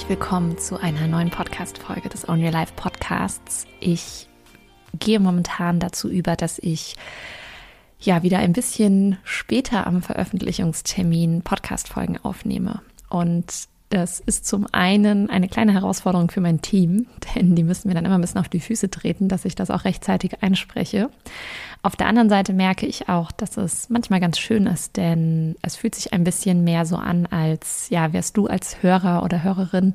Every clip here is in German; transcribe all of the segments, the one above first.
herzlich willkommen zu einer neuen Podcast-Folge des Own Your Life Podcasts. Ich gehe momentan dazu über, dass ich wieder ein bisschen später am Veröffentlichungstermin Podcast-Folgen aufnehme. Und das ist zum einen eine kleine Herausforderung für mein Team, denn die müssen mir dann immer ein bisschen auf die Füße treten, dass ich das auch rechtzeitig einspreche. Auf der anderen Seite merke ich auch, dass es manchmal ganz schön ist, denn es fühlt sich ein bisschen mehr so an, als wärst du als Hörer oder Hörerin,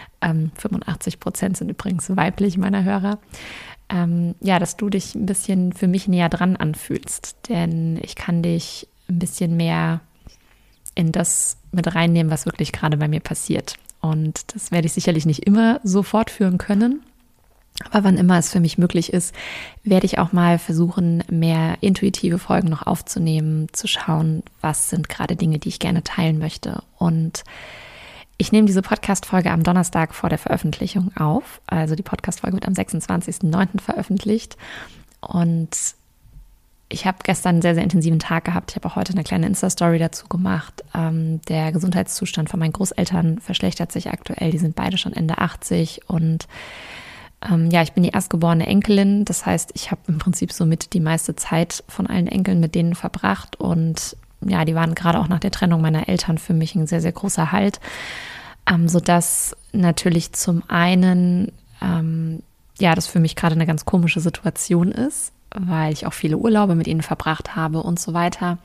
85% sind übrigens weiblich meiner Hörer, dass du dich ein bisschen für mich näher dran anfühlst, denn ich kann dich ein bisschen mehr in das mit reinnehmen, was wirklich gerade bei mir passiert. Und das werde ich sicherlich nicht immer so fortführen können. Aber wann immer es für mich möglich ist, werde ich auch mal versuchen, mehr intuitive Folgen noch aufzunehmen, zu schauen, was sind gerade Dinge, die ich gerne teilen möchte. Und ich nehme diese Podcast-Folge am Donnerstag vor der Veröffentlichung auf. Also die Podcast-Folge wird am 26.09. veröffentlicht. Und ich habe gestern einen sehr, sehr intensiven Tag gehabt. Ich habe auch heute eine kleine Insta-Story dazu gemacht. Der Gesundheitszustand von meinen Großeltern verschlechtert sich aktuell. Die sind beide schon Ende 80 und ich bin die erstgeborene Enkelin. Das heißt, ich habe im Prinzip somit die meiste Zeit von allen Enkeln mit denen verbracht. Und die waren gerade auch nach der Trennung meiner Eltern für mich ein sehr, sehr großer Halt. Sodass natürlich zum einen, das für mich gerade eine ganz komische Situation ist, weil ich auch viele Urlaube mit ihnen verbracht habe und so weiter.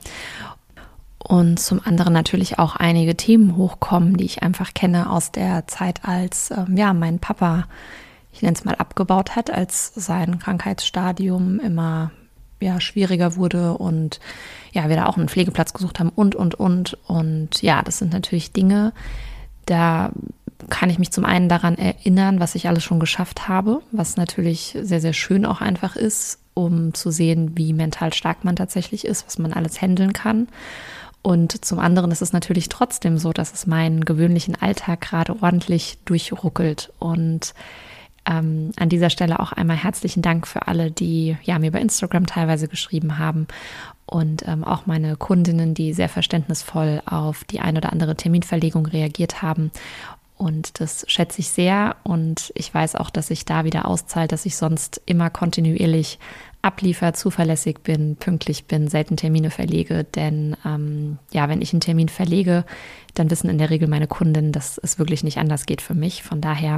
Und zum anderen natürlich auch einige Themen hochkommen, die ich einfach kenne aus der Zeit, als mein Papa, ich nenne es mal, abgebaut hat, als sein Krankheitsstadium immer schwieriger wurde und wir da auch einen Pflegeplatz gesucht haben und. Und das sind natürlich Dinge, da kann ich mich zum einen daran erinnern, was ich alles schon geschafft habe, was natürlich sehr, sehr schön auch einfach ist, um zu sehen, wie mental stark man tatsächlich ist, was man alles handeln kann. Und zum anderen ist es natürlich trotzdem so, dass es meinen gewöhnlichen Alltag gerade ordentlich durchruckelt. Und an dieser Stelle auch einmal herzlichen Dank für alle, die mir bei Instagram teilweise geschrieben haben und auch meine Kundinnen, die sehr verständnisvoll auf die ein oder andere Terminverlegung reagiert haben. Und das schätze ich sehr und ich weiß auch, dass sich da wieder auszahlt, dass ich sonst immer kontinuierlich abliefer, zuverlässig bin, pünktlich bin, selten Termine verlege. Denn wenn ich einen Termin verlege, dann wissen in der Regel meine Kundinnen, dass es wirklich nicht anders geht für mich. Von daher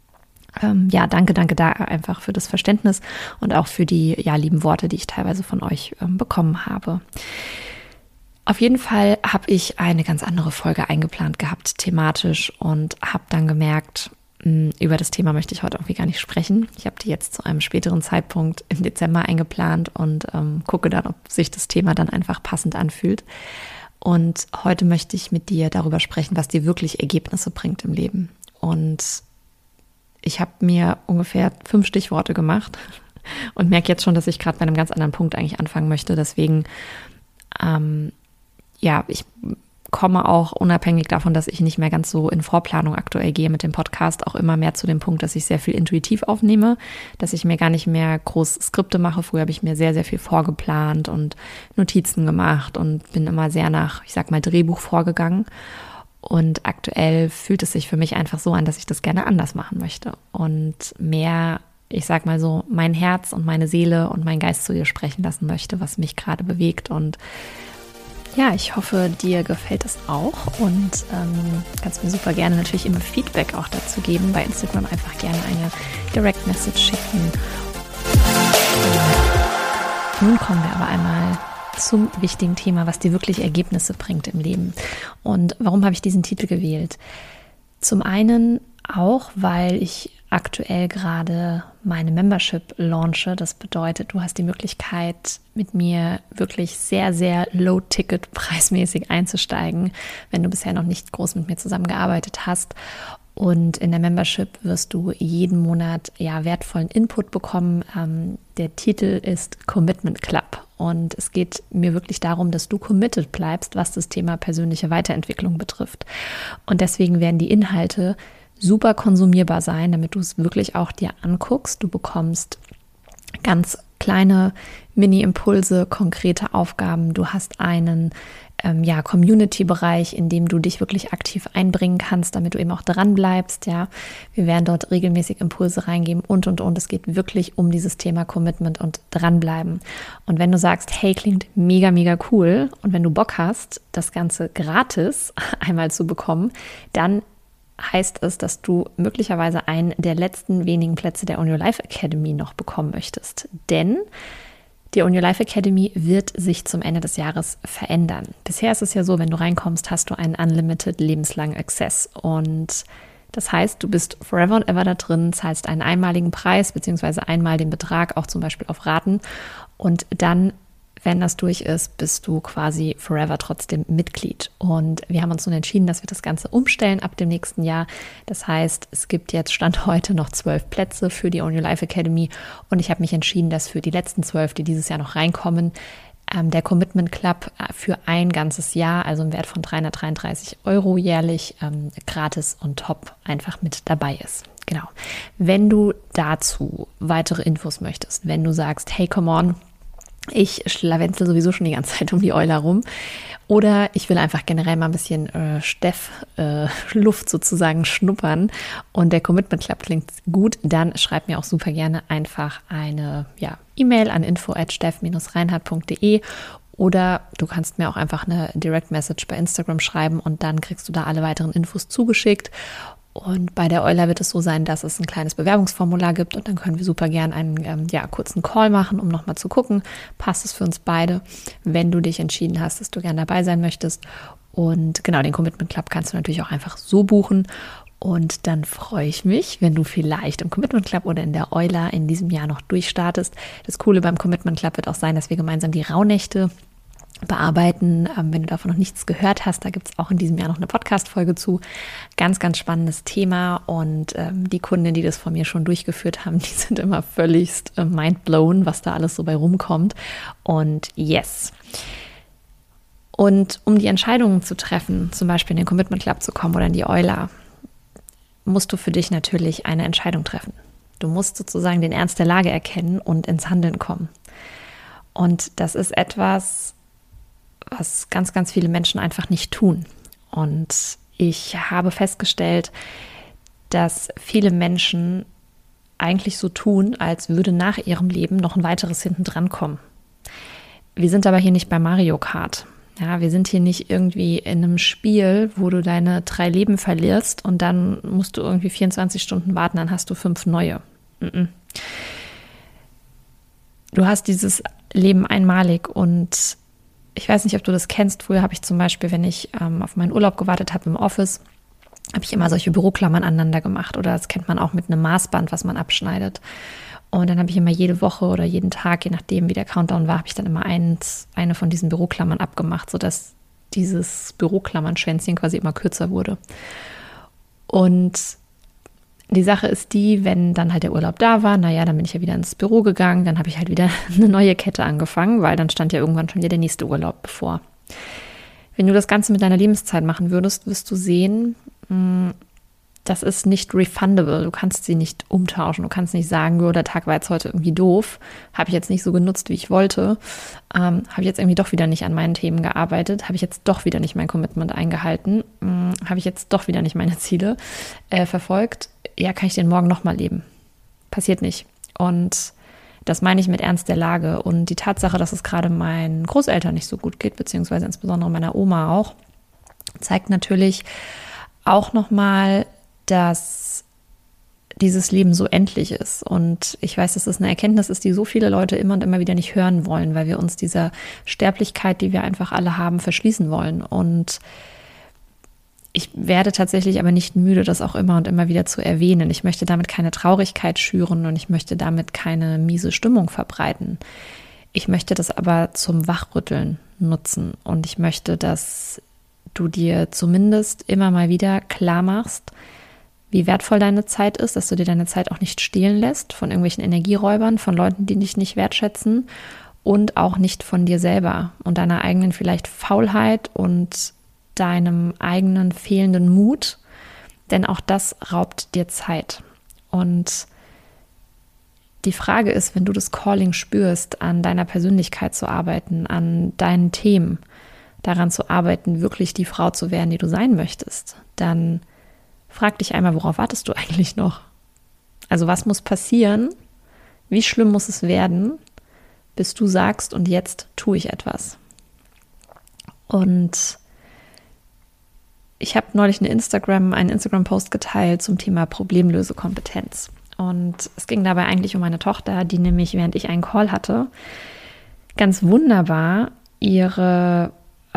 danke da einfach für das Verständnis und auch für die lieben Worte, die ich teilweise von euch bekommen habe. Auf jeden Fall habe ich eine ganz andere Folge eingeplant gehabt, thematisch, und habe dann gemerkt, über das Thema möchte ich heute irgendwie gar nicht sprechen. Ich habe die jetzt zu einem späteren Zeitpunkt im Dezember eingeplant und gucke dann, ob sich das Thema dann einfach passend anfühlt. Und heute möchte ich mit dir darüber sprechen, was dir wirklich Ergebnisse bringt im Leben. Und ich habe mir ungefähr 5 Stichworte gemacht und merke jetzt schon, dass ich gerade bei einem ganz anderen Punkt eigentlich anfangen möchte. Deswegen, ich komme auch unabhängig davon, dass ich nicht mehr ganz so in Vorplanung aktuell gehe mit dem Podcast, auch immer mehr zu dem Punkt, dass ich sehr viel intuitiv aufnehme, dass ich mir gar nicht mehr groß Skripte mache. Früher habe ich mir sehr, sehr viel vorgeplant und Notizen gemacht und bin immer sehr nach, Drehbuch vorgegangen. Und aktuell fühlt es sich für mich einfach so an, dass ich das gerne anders machen möchte und mehr, mein Herz und meine Seele und mein Geist zu dir sprechen lassen möchte, was mich gerade bewegt. Und ich hoffe, dir gefällt es auch und kannst mir super gerne natürlich immer Feedback auch dazu geben. Bei Instagram einfach gerne eine Direct Message schicken. Nun kommen wir aber einmal zum wichtigen Thema, was dir wirklich Ergebnisse bringt im Leben. Und warum habe ich diesen Titel gewählt? Zum einen auch, weil ich aktuell gerade meine Membership launche. Das bedeutet, du hast die Möglichkeit, mit mir wirklich sehr, sehr low-ticket preismäßig einzusteigen, wenn du bisher noch nicht groß mit mir zusammengearbeitet hast. Und in der Membership wirst du jeden Monat wertvollen Input bekommen. Der Titel ist Commitment Club. Und es geht mir wirklich darum, dass du committed bleibst, was das Thema persönliche Weiterentwicklung betrifft. Und deswegen werden die Inhalte super konsumierbar sein, damit du es wirklich auch dir anguckst. Du bekommst ganz kleine Mini-Impulse, konkrete Aufgaben. Du hast einen Community-Bereich, in dem du dich wirklich aktiv einbringen kannst, damit du eben auch dran bleibst. Ja, wir werden dort regelmäßig Impulse reingeben und. Es geht wirklich um dieses Thema Commitment und dranbleiben. Und wenn du sagst, hey, klingt mega, mega cool, und wenn du Bock hast, das Ganze gratis einmal zu bekommen, dann heißt es, dass du möglicherweise einen der letzten wenigen Plätze der Own Your Life Academy noch bekommen möchtest. Denn die Own Your Life Academy wird sich zum Ende des Jahres verändern. Bisher ist es ja so, wenn du reinkommst, hast du einen Unlimited lebenslangen Access. Und das heißt, du bist forever and ever da drin, zahlst einen einmaligen Preis beziehungsweise einmal den Betrag, auch zum Beispiel auf Raten. Und dann, wenn das durch ist, bist du quasi forever trotzdem Mitglied. Und wir haben uns nun entschieden, dass wir das Ganze umstellen ab dem nächsten Jahr. Das heißt, es gibt jetzt Stand heute noch 12 Plätze für die Own Your Life Academy. Und ich habe mich entschieden, dass für die letzten 12, die dieses Jahr noch reinkommen, der Commitment Club für ein ganzes Jahr, also im Wert von 333 € jährlich, gratis und top einfach mit dabei ist. Genau. Wenn du dazu weitere Infos möchtest, wenn du sagst, hey, come on, ich schlawenzel sowieso schon die ganze Zeit um die Eule rum. Oder ich will einfach generell mal ein bisschen Luft sozusagen schnuppern und der Commitment Club klingt gut, dann schreib mir auch super gerne einfach eine E-Mail an info@steff-reinhardt.de oder du kannst mir auch einfach eine Direct Message bei Instagram schreiben und dann kriegst du da alle weiteren Infos zugeschickt. Und bei der Euler wird es so sein, dass es ein kleines Bewerbungsformular gibt und dann können wir super gern einen kurzen Call machen, um nochmal zu gucken, passt es für uns beide, wenn du dich entschieden hast, dass du gern dabei sein möchtest. Und genau, den Commitment Club kannst du natürlich auch einfach so buchen. Und dann freue ich mich, wenn du vielleicht im Commitment Club oder in der Euler in diesem Jahr noch durchstartest. Das Coole beim Commitment Club wird auch sein, dass wir gemeinsam die Rauhnächte bearbeiten. Wenn du davon noch nichts gehört hast, da gibt es auch in diesem Jahr noch eine Podcast-Folge zu. Ganz, ganz spannendes Thema und die Kunden, die das von mir schon durchgeführt haben, die sind immer völligst mindblown, was da alles so bei rumkommt. Und yes. Und um die Entscheidungen zu treffen, zum Beispiel in den Commitment Club zu kommen oder in die Euler, musst du für dich natürlich eine Entscheidung treffen. Du musst sozusagen den Ernst der Lage erkennen und ins Handeln kommen. Und das ist etwas, was ganz, ganz viele Menschen einfach nicht tun. Und ich habe festgestellt, dass viele Menschen eigentlich so tun, als würde nach ihrem Leben noch ein weiteres hinten dran kommen. Wir sind aber hier nicht bei Mario Kart. Ja, wir sind hier nicht irgendwie in einem Spiel, wo du deine 3 Leben verlierst und dann musst du irgendwie 24 Stunden warten, dann hast du 5 neue. Du hast dieses Leben einmalig und ich weiß nicht, ob du das kennst. Früher habe ich zum Beispiel, wenn ich auf meinen Urlaub gewartet habe im Office, habe ich immer solche Büroklammern aneinander gemacht. Oder das kennt man auch mit einem Maßband, was man abschneidet. Und dann habe ich immer jede Woche oder jeden Tag, je nachdem wie der Countdown war, habe ich dann immer eine von diesen Büroklammern abgemacht, sodass dieses Büroklammern-Schwänzchen quasi immer kürzer wurde. Und die Sache ist die, wenn dann halt der Urlaub da war, dann bin ich ja wieder ins Büro gegangen, dann habe ich halt wieder eine neue Kette angefangen, weil dann stand ja irgendwann schon wieder der nächste Urlaub bevor. Wenn du das Ganze mit deiner Lebenszeit machen würdest, wirst du sehen, das ist nicht refundable. Du kannst sie nicht umtauschen. Du kannst nicht sagen, der Tag war jetzt heute irgendwie doof, habe ich jetzt nicht so genutzt, wie ich wollte, habe ich jetzt irgendwie doch wieder nicht an meinen Themen gearbeitet, habe ich jetzt doch wieder nicht mein Commitment eingehalten, habe ich jetzt doch wieder nicht meine Ziele verfolgt. Ja, kann ich den morgen nochmal leben? Passiert nicht. Und das meine ich mit Ernst der Lage. Und die Tatsache, dass es gerade meinen Großeltern nicht so gut geht, beziehungsweise insbesondere meiner Oma auch, zeigt natürlich auch nochmal, dass dieses Leben so endlich ist. Und ich weiß, dass es eine Erkenntnis ist, die so viele Leute immer und immer wieder nicht hören wollen, weil wir uns dieser Sterblichkeit, die wir einfach alle haben, verschließen wollen. Und ich werde tatsächlich aber nicht müde, das auch immer und immer wieder zu erwähnen. Ich möchte damit keine Traurigkeit schüren und ich möchte damit keine miese Stimmung verbreiten. Ich möchte das aber zum Wachrütteln nutzen und ich möchte, dass du dir zumindest immer mal wieder klar machst, wie wertvoll deine Zeit ist, dass du dir deine Zeit auch nicht stehlen lässt von irgendwelchen Energieräubern, von Leuten, die dich nicht wertschätzen und auch nicht von dir selber und deiner eigenen vielleicht Faulheit und deinem eigenen fehlenden Mut, denn auch das raubt dir Zeit. Und die Frage ist, wenn du das Calling spürst, an deiner Persönlichkeit zu arbeiten, an deinen Themen, daran zu arbeiten, wirklich die Frau zu werden, die du sein möchtest, dann frag dich einmal, worauf wartest du eigentlich noch? Also was muss passieren? Wie schlimm muss es werden, bis du sagst, und jetzt tue ich etwas? Und ich habe neulich einen Instagram-Post geteilt zum Thema Problemlösekompetenz. Und es ging dabei eigentlich um meine Tochter, die nämlich, während ich einen Call hatte, ganz wunderbar ihr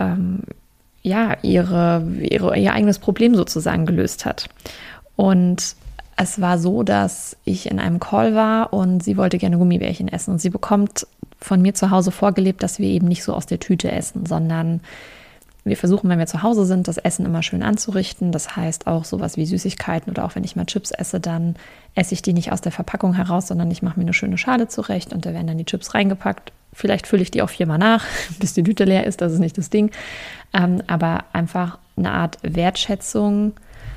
eigenes Problem sozusagen gelöst hat. Und es war so, dass ich in einem Call war und sie wollte gerne Gummibärchen essen. Und sie bekommt von mir zu Hause vorgelebt, dass wir eben nicht so aus der Tüte essen, sondern wir versuchen, wenn wir zu Hause sind, das Essen immer schön anzurichten. Das heißt auch sowas wie Süßigkeiten oder auch wenn ich mal Chips esse, dann esse ich die nicht aus der Verpackung heraus, sondern ich mache mir eine schöne Schale zurecht und da werden dann die Chips reingepackt. Vielleicht fülle ich die auch 4-mal nach, bis die Tüte leer ist, das ist nicht das Ding. Aber einfach eine Art Wertschätzung,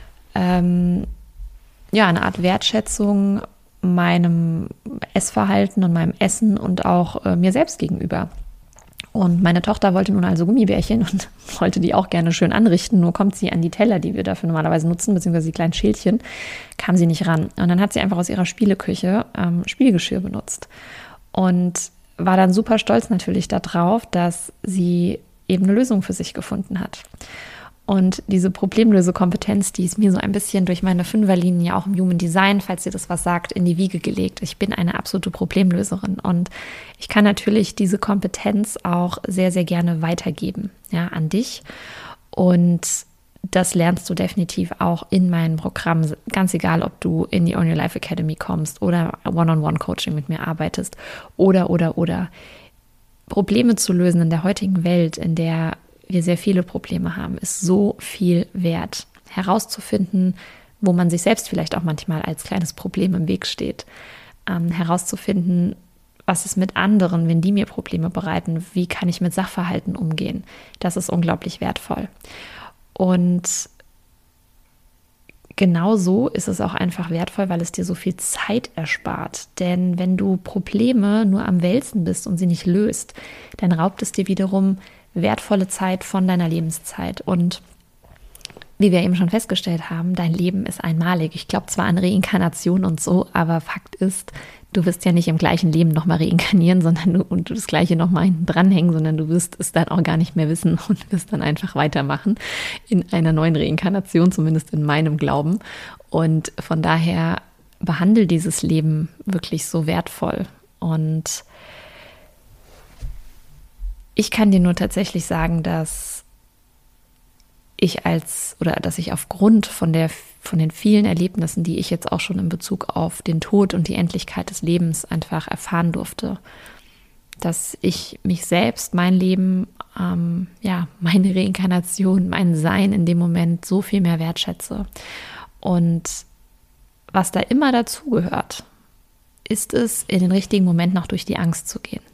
meinem Essverhalten und meinem Essen und auch mir selbst gegenüber. Und meine Tochter wollte nun also Gummibärchen und wollte die auch gerne schön anrichten. Nur kommt sie an die Teller, die wir dafür normalerweise nutzen, beziehungsweise die kleinen Schälchen, kam sie nicht ran. Und dann hat sie einfach aus ihrer Spieleküche Spielgeschirr benutzt. Und war dann super stolz natürlich darauf, dass sie eben eine Lösung für sich gefunden hat. Und diese Problemlösekompetenz, die ist mir so ein bisschen durch meine 5er-Linie auch im Human Design, falls ihr das was sagt, in die Wiege gelegt. Ich bin eine absolute Problemlöserin und ich kann natürlich diese Kompetenz auch sehr, sehr gerne weitergeben, ja, an dich. Und das lernst du definitiv auch in meinen Programmen, ganz egal, ob du in die Own Your Life Academy kommst oder One-on-One-Coaching mit mir arbeitest oder. Probleme zu lösen in der heutigen Welt, in der wir sehr viele Probleme haben, ist so viel wert. Herauszufinden, wo man sich selbst vielleicht auch manchmal als kleines Problem im Weg steht. Herauszufinden, was ist mit anderen, wenn die mir Probleme bereiten, wie kann ich mit Sachverhalten umgehen. Das ist unglaublich wertvoll. Und genauso ist es auch einfach wertvoll, weil es dir so viel Zeit erspart. Denn wenn du Probleme nur am Wälzen bist und sie nicht löst, dann raubt es dir wiederum wertvolle Zeit von deiner Lebenszeit. Und wie wir eben schon festgestellt haben, dein Leben ist einmalig. Ich glaube zwar an Reinkarnation und so, aber Fakt ist, du wirst ja nicht im gleichen Leben nochmal reinkarnieren, sondern du das Gleiche nochmal hinten dranhängen, sondern du wirst es dann auch gar nicht mehr wissen und wirst dann einfach weitermachen in einer neuen Reinkarnation, zumindest in meinem Glauben. Und von daher behandle dieses Leben wirklich so wertvoll. Und ich kann dir nur tatsächlich sagen, dass ich aufgrund von den vielen Erlebnissen, die ich jetzt auch schon in Bezug auf den Tod und die Endlichkeit des Lebens einfach erfahren durfte, dass ich mich selbst, mein Leben, meine Reinkarnation, mein Sein in dem Moment so viel mehr wertschätze. Und was da immer dazugehört, ist es, in den richtigen Moment noch durch die Angst zu gehen.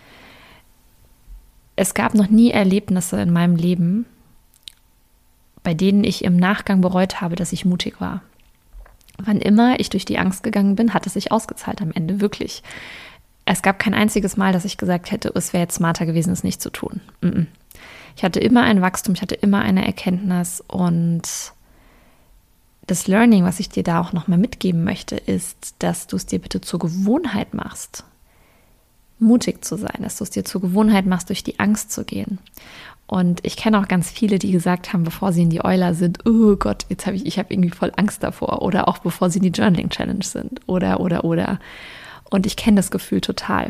Es gab noch nie Erlebnisse in meinem Leben, bei denen ich im Nachgang bereut habe, dass ich mutig war. Wann immer ich durch die Angst gegangen bin, hat es sich ausgezahlt am Ende, wirklich. Es gab kein einziges Mal, dass ich gesagt hätte, es wäre jetzt smarter gewesen, es nicht zu tun. Ich hatte immer ein Wachstum, ich hatte immer eine Erkenntnis und das Learning, was ich dir da auch nochmal mitgeben möchte, ist, dass du es dir bitte zur Gewohnheit machst, mutig zu sein, dass du es dir zur Gewohnheit machst, durch die Angst zu gehen. Und ich kenne auch ganz viele, die gesagt haben, bevor sie in die Euler sind, oh Gott, ich habe irgendwie voll Angst davor. Oder auch bevor sie in die Journaling Challenge sind. Oder. Und ich kenne das Gefühl total.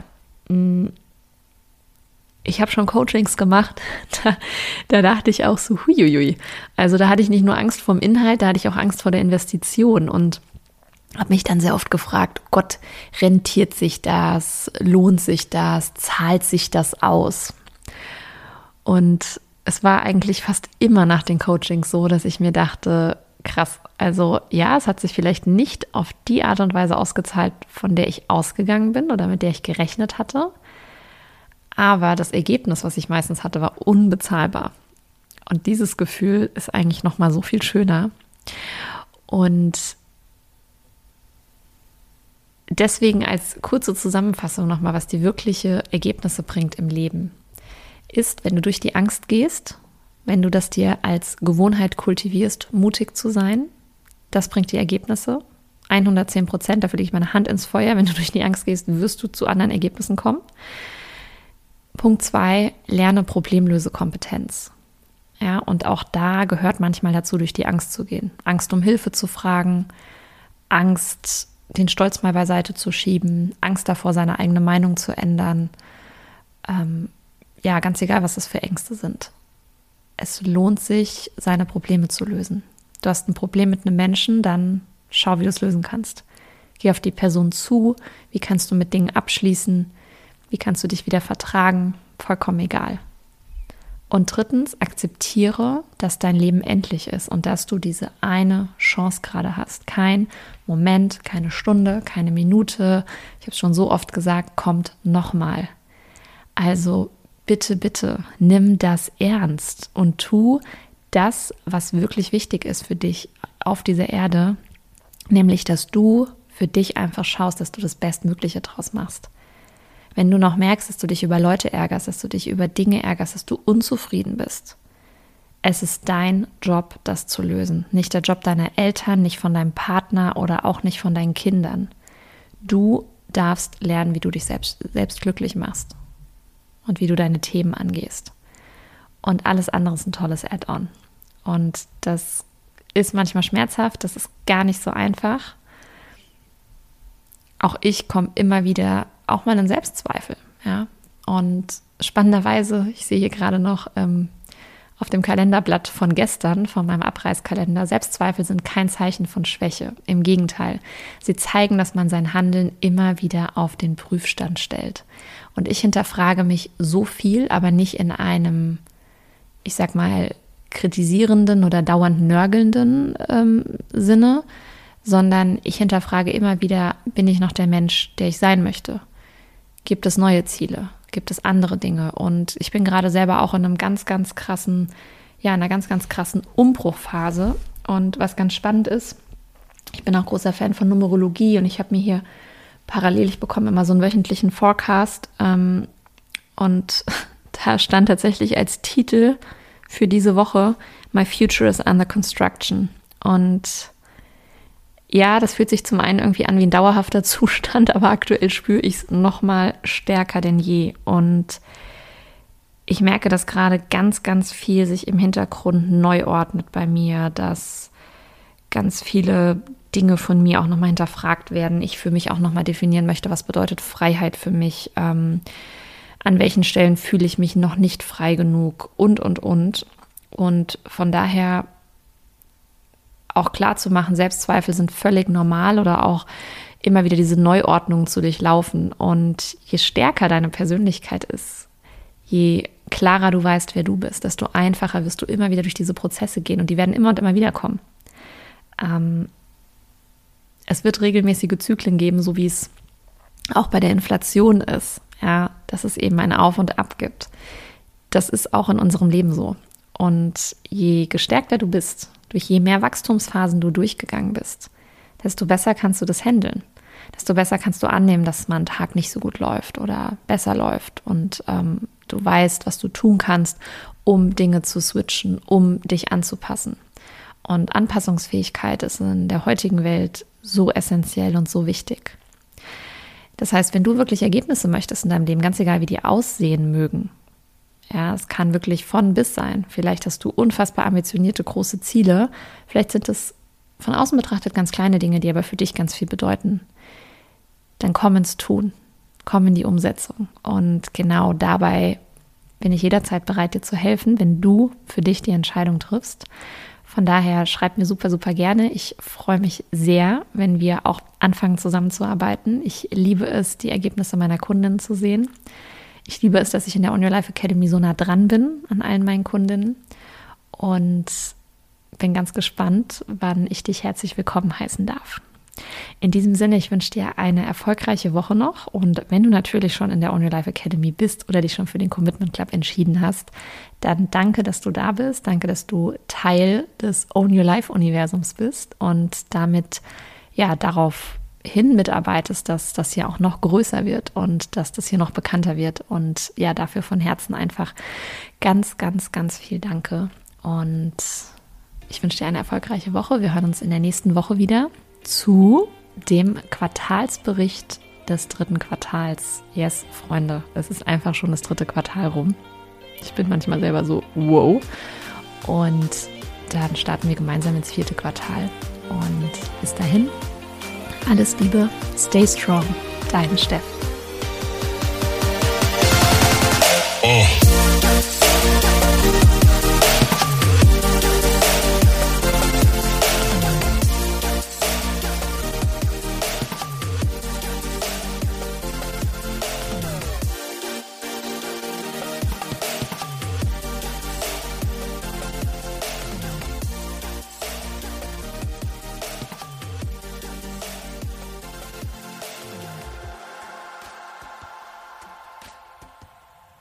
Ich habe schon Coachings gemacht, da dachte ich auch so, huiuiui. Also da hatte ich nicht nur Angst vorm Inhalt, da hatte ich auch Angst vor der Investition und habe mich dann sehr oft gefragt, Gott, rentiert sich das, lohnt sich das, zahlt sich das aus? Und es war eigentlich fast immer nach den Coachings so, dass ich mir dachte, krass, also ja, es hat sich vielleicht nicht auf die Art und Weise ausgezahlt, von der ich ausgegangen bin oder mit der ich gerechnet hatte. Aber das Ergebnis, was ich meistens hatte, war unbezahlbar. Und dieses Gefühl ist eigentlich nochmal so viel schöner. Und Deswegen als kurze Zusammenfassung nochmal, was dir wirkliche Ergebnisse bringt im Leben, ist, wenn du durch die Angst gehst, wenn du das dir als Gewohnheit kultivierst, mutig zu sein, das bringt dir Ergebnisse. 110%, dafür lege ich meine Hand ins Feuer. Wenn du durch die Angst gehst, wirst du zu anderen Ergebnissen kommen. Punkt 2, lerne Problemlösekompetenz. Ja, und auch da gehört manchmal dazu, durch die Angst zu gehen. Angst, um Hilfe zu fragen, Angst, den Stolz mal beiseite zu schieben, Angst davor, seine eigene Meinung zu ändern. Ja, ganz egal, was das für Ängste sind. Es lohnt sich, seine Probleme zu lösen. Du hast ein Problem mit einem Menschen, dann schau, wie du es lösen kannst. Geh auf die Person zu, wie kannst du mit Dingen abschließen, wie kannst du dich wieder vertragen, vollkommen egal. Und drittens, akzeptiere, dass dein Leben endlich ist und dass du diese eine Chance gerade hast. Kein Moment, keine Stunde, keine Minute, ich habe es schon so oft gesagt, kommt nochmal. Also bitte, bitte, nimm das ernst und tu das, was wirklich wichtig ist für dich auf dieser Erde, nämlich, dass du für dich einfach schaust, dass du das Bestmögliche draus machst. Wenn du noch merkst, dass du dich über Leute ärgerst, dass du dich über Dinge ärgerst, dass du unzufrieden bist, es ist dein Job, das zu lösen. Nicht der Job deiner Eltern, nicht von deinem Partner oder auch nicht von deinen Kindern. Du darfst lernen, wie du dich selbst glücklich machst und wie du deine Themen angehst. Und alles andere ist ein tolles Add-on. Und das ist manchmal schmerzhaft, das ist gar nicht so einfach. Auch ich komme immer wieder auch mal in Selbstzweifel. Ja? Und spannenderweise, ich sehe hier gerade noch auf dem Kalenderblatt von gestern, von meinem Abreißkalender, Selbstzweifel sind kein Zeichen von Schwäche. Im Gegenteil, sie zeigen, dass man sein Handeln immer wieder auf den Prüfstand stellt. Und ich hinterfrage mich so viel, aber nicht in einem, ich sag mal, kritisierenden oder dauernd nörgelnden Sinne, sondern ich hinterfrage immer wieder, bin ich noch der Mensch, der ich sein möchte? Gibt es neue Ziele? Gibt es andere Dinge? Und ich bin gerade selber auch in einem ganz, ganz krassen, ja, in einer ganz, ganz krassen Umbruchphase. Und was ganz spannend ist, ich bin auch großer Fan von Numerologie und ich habe mir hier parallel, ich bekomme immer so einen wöchentlichen Forecast und da stand tatsächlich als Titel für diese Woche My Future is Under Construction. Und ja, das fühlt sich zum einen irgendwie an wie ein dauerhafter Zustand, aber aktuell spüre ich es noch mal stärker denn je. Und ich merke, dass gerade ganz, ganz viel sich im Hintergrund neu ordnet bei mir, dass ganz viele Dinge von mir auch nochmal hinterfragt werden. Ich für mich auch nochmal definieren möchte, was bedeutet Freiheit für mich, an welchen Stellen fühle ich mich noch nicht frei genug und. Und von daher auch klar zu machen, Selbstzweifel sind völlig normal oder auch immer wieder diese Neuordnung zu durchlaufen. Und je stärker deine Persönlichkeit ist, je klarer du weißt, wer du bist, desto einfacher wirst du immer wieder durch diese Prozesse gehen und die werden immer und immer wieder kommen. Es wird regelmäßige Zyklen geben, so wie es auch bei der Inflation ist, ja, dass es eben ein Auf und Ab gibt. Das ist auch in unserem Leben so. Und je gestärkter du bist, durch je mehr Wachstumsphasen du durchgegangen bist, desto besser kannst du das handeln. Desto besser kannst du annehmen, dass mal ein Tag nicht so gut läuft oder besser läuft. Und du weißt, was du tun kannst, um Dinge zu switchen, um dich anzupassen. Und Anpassungsfähigkeit ist in der heutigen Welt so essentiell und so wichtig. Das heißt, wenn du wirklich Ergebnisse möchtest in deinem Leben, ganz egal, wie die aussehen mögen, ja, es kann wirklich von bis sein. Vielleicht hast du unfassbar ambitionierte, große Ziele. Vielleicht sind es von außen betrachtet ganz kleine Dinge, die aber für dich ganz viel bedeuten. Dann komm ins Tun, komm in die Umsetzung. Und genau dabei bin ich jederzeit bereit, dir zu helfen, wenn du für dich die Entscheidung triffst. Von daher schreib mir super, super gerne. Ich freue mich sehr, wenn wir auch anfangen zusammenzuarbeiten. Ich liebe es, die Ergebnisse meiner Kundinnen zu sehen. Ich liebe es, dass ich in der On Your Life Academy so nah dran bin an allen meinen Kundinnen und bin ganz gespannt, wann ich dich herzlich willkommen heißen darf. In diesem Sinne, ich wünsche dir eine erfolgreiche Woche noch und wenn du natürlich schon in der On Your Life Academy bist oder dich schon für den Commitment Club entschieden hast, dann danke, dass du da bist, danke, dass du Teil des Own Your Life Universums bist und damit ja darauf hin mitarbeitest, dass das hier auch noch größer wird und dass das hier noch bekannter wird. Und ja, dafür von Herzen einfach ganz, ganz, ganz viel Danke. Und ich wünsche dir eine erfolgreiche Woche. Wir hören uns in der nächsten Woche wieder zu dem Quartalsbericht des 3. Quartals. Yes, Freunde, es ist einfach schon das 3. Quartal rum. Ich bin manchmal selber so, wow. Und dann starten wir gemeinsam ins 4. Quartal. Und bis dahin, alles Liebe, stay strong, deine Steff.